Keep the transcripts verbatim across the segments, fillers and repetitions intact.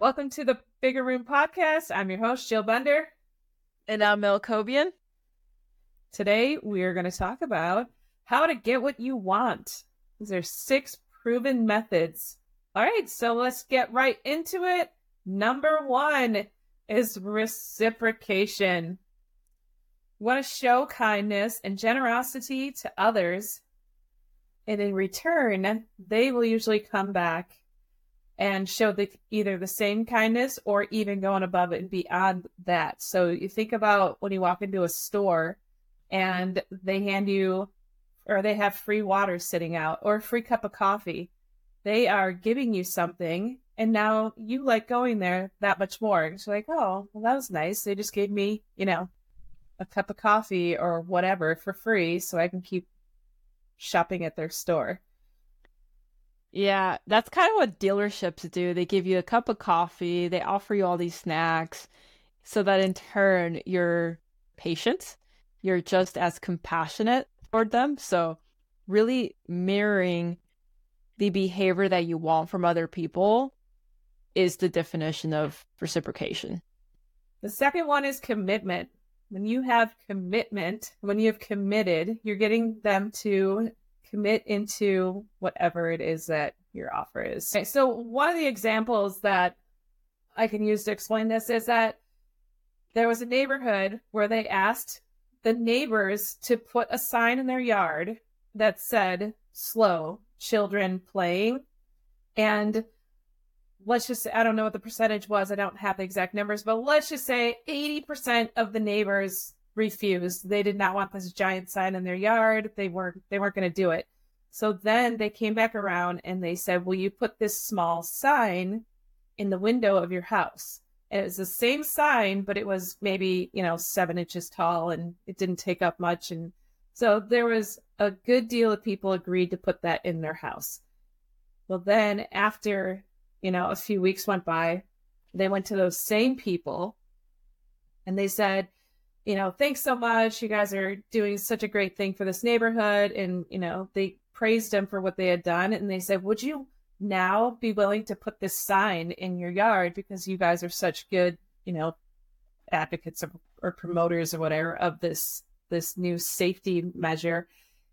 Welcome to the Bigger Room Podcast. I'm your host, Jill Bender. And I'm Mel Cobian. Today, we are going to talk about how to get what you want. These are six proven methods. All right, so let's get right into it. Number one is reciprocation. You want to show kindness and generosity to others, and in return, they will usually come back and show the, either the same kindness or even going above and beyond that. So you think about when you walk into a store and they hand you, or they have free water sitting out or a free cup of coffee. They are giving you something, and now you like going there that much more. It's like, oh, well, that was nice. They just gave me, you know, a cup of coffee or whatever for free so I can keep shopping at their store. Yeah, that's kind of what dealerships do. They give you a cup of coffee, they offer you all these snacks, so that in turn you're patient, you're just as compassionate toward them. So really mirroring the behavior that you want from other people is the definition of reciprocation. The second one is commitment. When you have commitment, when you have committed, you're getting them to commit into whatever it is that your offer is. Okay, so one of the examples that I can use to explain this is that there was a neighborhood where they asked the neighbors to put a sign in their yard that said, slow, children playing. And let's just say, I don't know what the percentage was. I don't have the exact numbers, but let's just say eighty percent of the neighbors refused. They did not want this giant sign in their yard. They weren't, they weren't going to do it. So then they came back around and they said, will you put this small sign in the window of your house? And it was the same sign, but it was maybe, you know, seven inches tall and it didn't take up much. And so there was a good deal of people agreed to put that in their house. Well, then after, you know, a few weeks went by, they went to those same people and they said, you know, thanks so much. You guys are doing such a great thing for this neighborhood. And, you know, they praised them for what they had done. And they said, would you now be willing to put this sign in your yard because you guys are such good, you know, advocates or, or promoters or whatever of this, this new safety measure.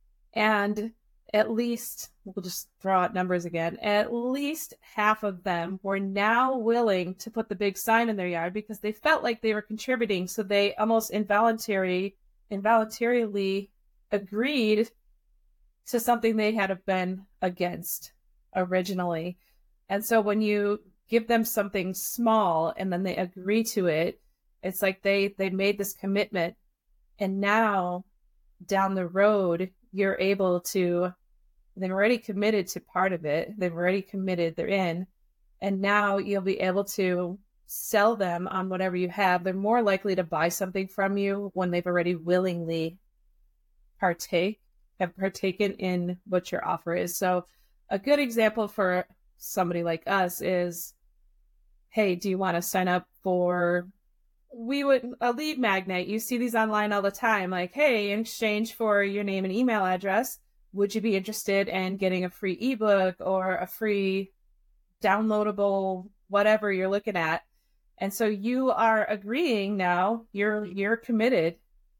And at least, we'll just throw out numbers again, at least half of them were now willing to put the big sign in their yard because they felt like they were contributing. So they almost involuntary, involuntarily agreed to something they had been against originally. And so when you give them something small and then they agree to it, it's like they, they made this commitment. And now down the road, you're able to, they've already committed to part of it. They've already committed, they're in. And now you'll be able to sell them on whatever you have. They're more likely to buy something from you when they've already willingly partake, have partaken in what your offer is. So a good example for somebody like us is, hey, do you want to sign up for, we would, a lead magnet. You see these online all the time. Like, hey, in exchange for your name and email address, would you be interested in getting a free ebook or a free downloadable, whatever you're looking at? And so you are agreeing now, you're, you're committed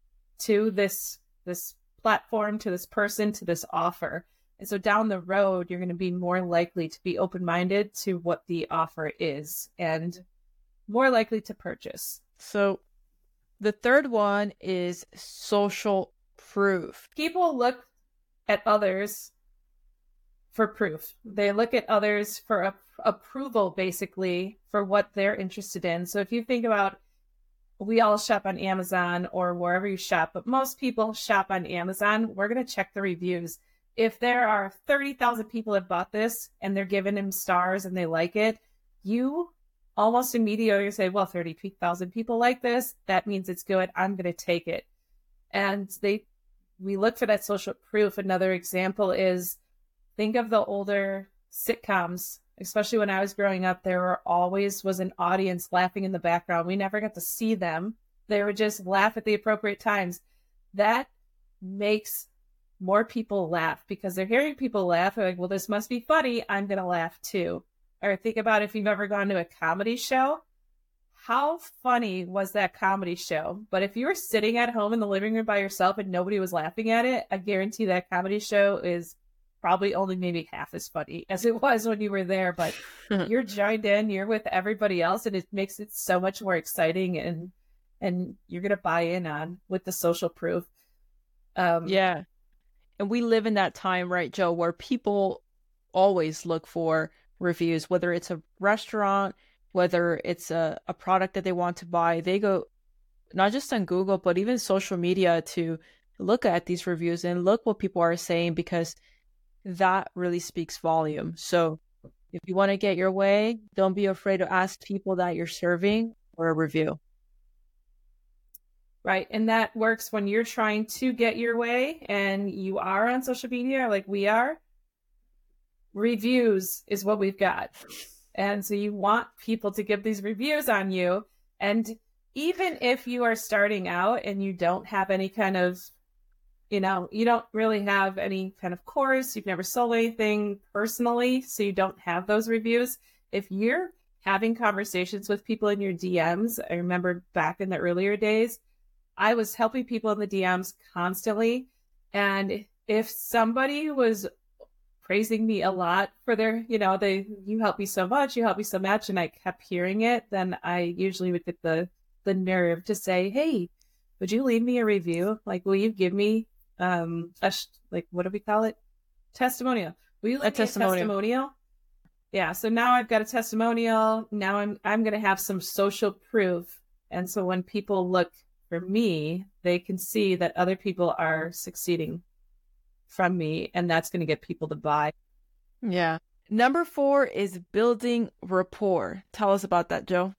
to this, this platform, to this person, to this offer. And so down the road, you're going to be more likely to be open-minded to what the offer is and more likely to purchase. So the third one is social proof. People look at others for proof. They look at others for a, approval, basically, for what they're interested in. So if you think about, we all shop on Amazon or wherever you shop, but most people shop on Amazon. We're going to check the reviews. If there are thirty thousand people that bought this and they're giving them stars and they like it, you almost immediately say, well, thirty thousand people like this. That means it's good. I'm going to take it. And they, we look for that social proof. Another example is, think of the older sitcoms, especially when I was growing up, there were always was an audience laughing in the background. We never got to see them. They would just laugh at the appropriate times. That makes more people laugh because they're hearing people laugh. They're like, well, this must be funny. I'm going to laugh too. or think about if you've ever gone to a comedy show. How funny was that comedy show? But if you were sitting at home in the living room by yourself and nobody was laughing at it, I guarantee that comedy show is probably only maybe half as funny as it was when you were there. But you're joined in, you're with everybody else, and it makes it so much more exciting, and and you're going to buy in on with the social proof. Um, yeah. And we live in that time, right, Joe, where people always look for reviews, whether it's a restaurant, whether it's a, a product that they want to buy. They go not just on Google, but even social media to look at these reviews and look what people are saying, because that really speaks volume. So if you want to get your way, don't be afraid to ask people that you're serving for a review. Right. And that works when you're trying to get your way and you are on social media like we are. Reviews is what we've got. And so you want people to give these reviews on you. And even if you are starting out and you don't have any kind of, you know, you don't really have any kind of course, you've never sold anything personally, so you don't have those reviews. If you're having conversations with people in your D Ms, I remember back in the earlier days, I was helping people in the D Ms constantly. And if somebody was praising me a lot for their, you know, they, you help me so much, you help me so much, and I kept hearing it, then I usually would get the, the nerve to say, hey, would you leave me a review? Like, will you give me, um, a, like, what do we call it? Testimonial. Will you leave a me testimonial. a testimonial? Yeah. So now I've got a testimonial. Now I'm, I'm going to have some social proof. And so when people look for me, they can see that other people are succeeding from me, and that's going to get people to buy. Yeah. Number four is building rapport. Tell us about that, Joe.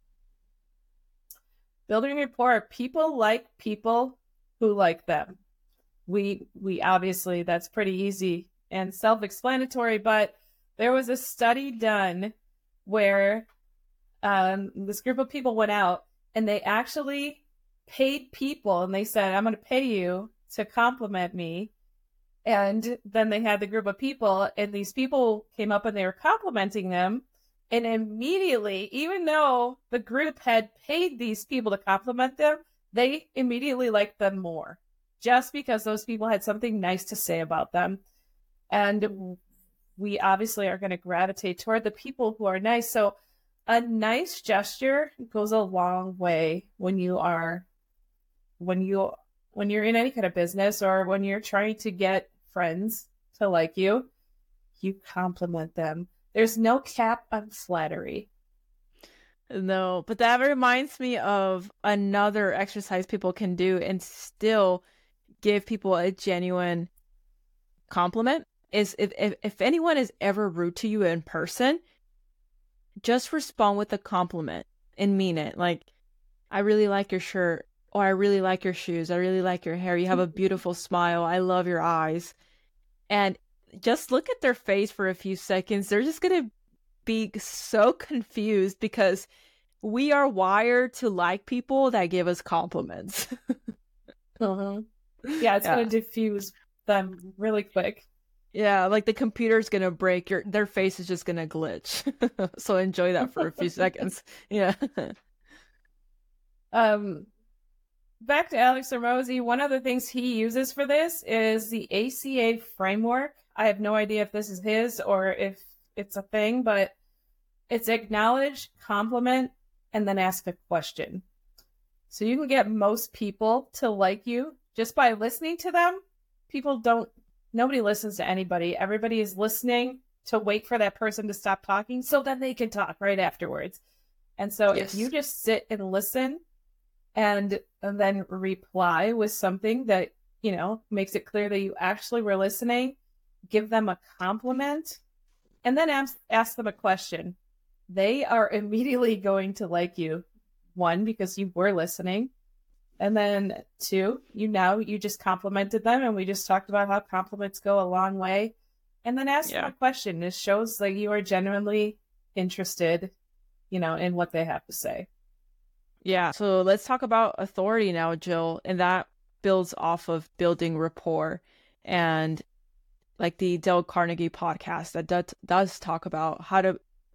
Building rapport. People like people who like them. We, we obviously, that's pretty easy and self-explanatory, but there was a study done where um, this group of people went out and they actually paid people, and they said, I'm going to pay you to compliment me. And then they had the group of people, and these people came up and they were complimenting them. And immediately, even though the group had paid these people to compliment them, they immediately liked them more, just because those people had something nice to say about them. And we obviously are going to gravitate toward the people who are nice. So a nice gesture goes a long way when you are, when you, when you're in any kind of business, or when you're trying to get friends to like you, you compliment them. There's no cap on flattery. No, but that reminds me of another exercise people can do and still give people a genuine compliment. Is if, if, if anyone is ever rude to you in person, just respond with a compliment and mean it. Like, I really like your shirt, or I really like your shoes, I really like your hair, you have a beautiful smile, I love your eyes. And just look at their face for a few seconds. They're just going to be so confused, because we are wired to like people that give us compliments. uh-huh. Yeah, it's yeah. going to diffuse them really quick. Yeah, like the computer's going to break, your their face is just going to glitch. So enjoy that for a few seconds. Yeah. Um, back to Alex Hormozi, one of the things he uses for this is the A C A framework. I have no idea if this is his or if it's a thing, but it's acknowledge, compliment, and then ask a question. So you can get most people to like you just by listening to them. People don't, nobody listens to anybody. Everybody is listening to wait for that person to stop talking so then they can talk right afterwards. And so yes. if you just sit and listen and, and then reply with something that, you know, makes it clear that you actually were listening, give them a compliment, and then ask, ask them a question, they are immediately going to like you. One, because you were listening. And then two, you now you just complimented them, and we just talked about how compliments go a long way. And then ask yeah. them a question. This shows that you are genuinely interested, you know, in what they have to say. Yeah. So let's talk about authority now, Jill. And that builds off of building rapport. And like the Dale Carnegie podcast that does, does talk about how to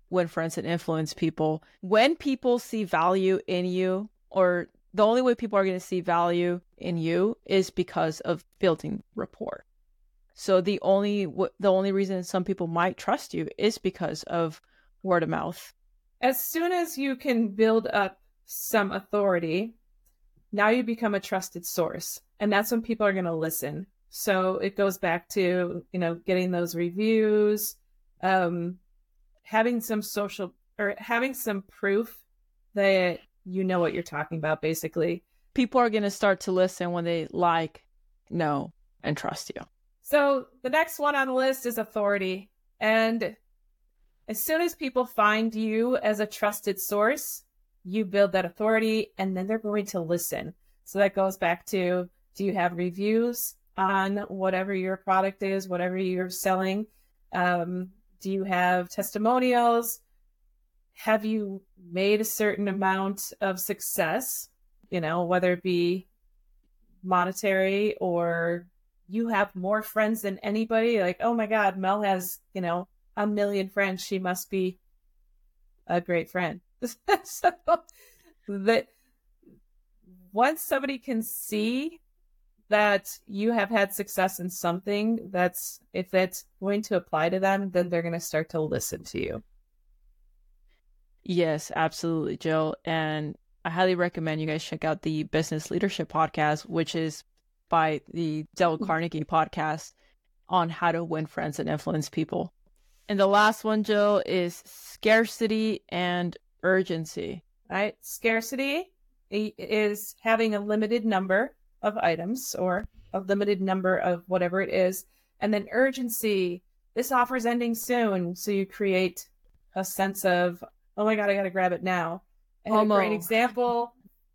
win friends and influence people. When people see value in you, or the only way people are going to see value in you is because of building rapport. So the only the only reason some people might trust you is because of word of mouth. As soon as you can build up some authority, now you become a trusted source. And that's when people are going to listen. So it goes back to, you know, getting those reviews, um, having some social or having some proof that you know what you're talking about, basically. People are going to start to listen when they like, know, and trust you. So the next one on the list is authority. And as soon as people find you as a trusted source, you build that authority, and then they're going to listen. So that goes back to, do you have reviews on whatever your product is, whatever you're selling? Um, do you have testimonials? Have you made a certain amount of success, you know, whether it be monetary or you have more friends than anybody? Like, oh my God, Mel has, you know, a million friends. She must be a great friend. So that once somebody can see that you have had success in something, that's if that's going to apply to them, then they're going to start to listen to you. Yes, absolutely, Jill. And I highly recommend you guys check out the Business Leadership Podcast, which is by the Dale Carnegie podcast on how to win friends and influence people. And the last one, Jill, is scarcity and urgency. Right? Scarcity is having a limited number of items or a limited number of whatever it is. And then urgency, this offer's ending soon. So you create a sense of, oh my God, I got to grab it now. And FOMO. A great example,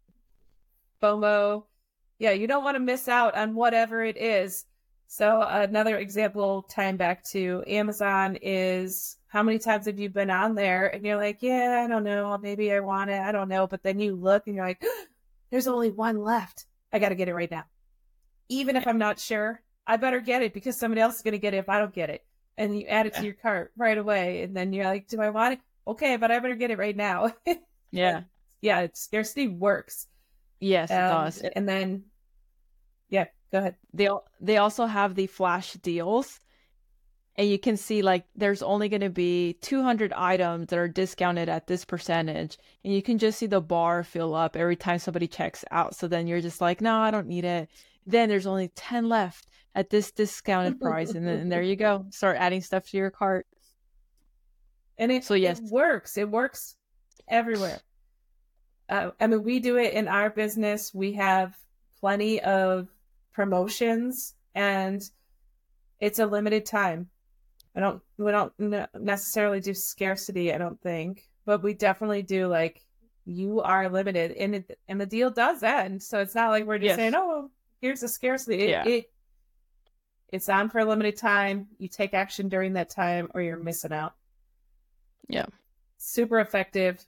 FOMO. Yeah, you don't want to miss out on whatever it is. So another example, tying back to Amazon, is how many times have you been on there and you're like, yeah, I don't know, maybe I want it, I don't know. But then you look and you're like, there's only one left. I got to get it right now. Even if I'm not sure, I better get it because somebody else is going to get it if I don't get it. And you add it to your cart right away. And then you're like, do I want it? Okay, but I better get it right now. Yeah. Yeah, it's, scarcity works. Yes, it um, does. And then, yeah, go ahead. They they also have the flash deals, and you can see like there's only going to be two hundred items that are discounted at this percentage, and you can just see the bar fill up every time somebody checks out. So then you're just like, no, I don't need it. Then there's only ten left at this discounted price, and then and there you go. Start adding stuff to your cart. And it, so, yes. it works. It works everywhere. Uh, I mean, we do it in our business. We have plenty of promotions, and it's a limited time. I don't, we don't necessarily do scarcity, I don't think, but we definitely do like, you are limited, and it, and the deal does end. So it's not like we're just yes. saying, oh, here's the scarcity. It, yeah. it, it's on for a limited time. You take action during that time or you're missing out. Yeah. Super effective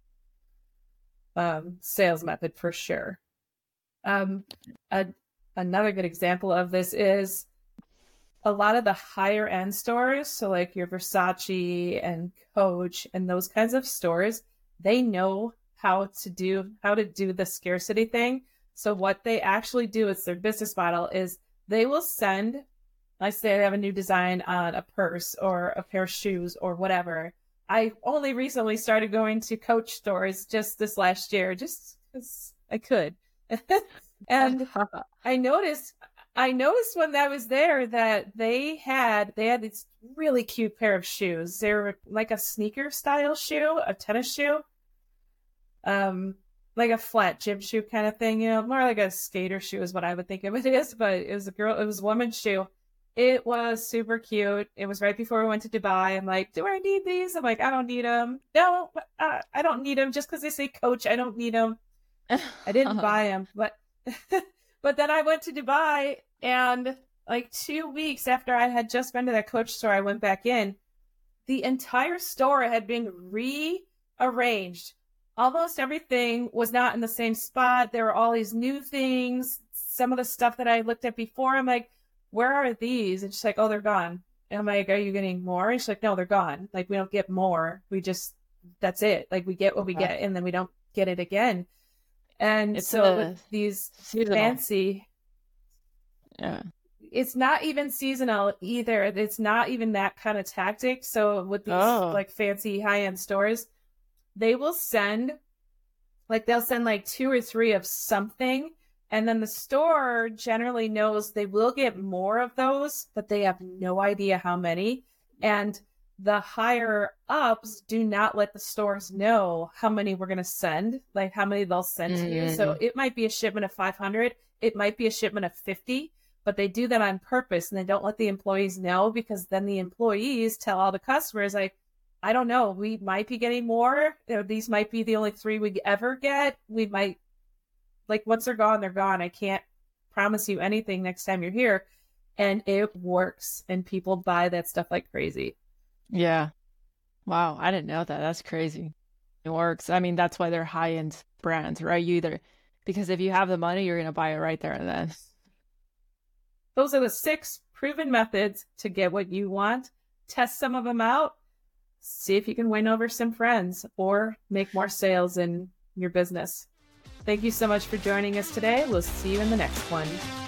um, sales method for sure. Um, a, another good example of this is a lot of the higher end stores. So like your Versace and Coach and those kinds of stores, they know how to do, how to do the scarcity thing. So what they actually do, it's their business model, is they will send, I say they have a new design on a purse or a pair of shoes or whatever. I only recently started going to Coach stores just this last year, just because I could. And I noticed, I noticed when I was there that they had, they had this really cute pair of shoes. They were like a sneaker style shoe, a tennis shoe, um, like a flat gym shoe kind of thing, you know, more like a skater shoe is what I would think of it is, but it was a girl, it was a woman's shoe. It was super cute. It was right before we went to Dubai. I'm like, do I need these? I'm like, I don't need them. No, uh, I don't need them just because they say Coach. I don't need them. I didn't buy them, but but then I went to Dubai, and like two weeks after I had just been to that Coach store, I went back in. The entire store had been rearranged. Almost everything was not in the same spot. There were all these new things. Some of the stuff that I looked at before, I'm like, where are these? And she's like, oh, they're gone. I'm like, are you getting more? And she's like, no, they're gone. Like, we don't get more. We just, that's it. Like, we get what we Okay. get and then we don't get it again. And It's so a with these seasonal. fancy, Yeah. it's not even seasonal either. It's not even that kind of tactic. So with these Oh. like fancy high-end stores, they will send, like they'll send like two or three of something. And then the store generally knows they will get more of those, but they have no idea how many. And the higher ups do not let the stores know how many we're going to send, like how many they'll send to you. So Mm. it might be a shipment of five hundred. It might be a shipment of fifty, but they do that on purpose and they don't let the employees know, because then the employees tell all the customers, like, I don't know, we might be getting more. You know, these might be the only three we ever get. We might, like, once they're gone, they're gone. I can't promise you anything next time you're here. And it works. And people buy that stuff like crazy. Yeah. Wow. I didn't know that. That's crazy. It works. I mean, that's why they're high-end brands, right? You either, because if you have the money, you're going to buy it right there and then. Those are the six proven methods to get what you want. Test some of them out. See if you can win over some friends or make more sales in your business. Thank you so much for joining us today. We'll see you in the next one.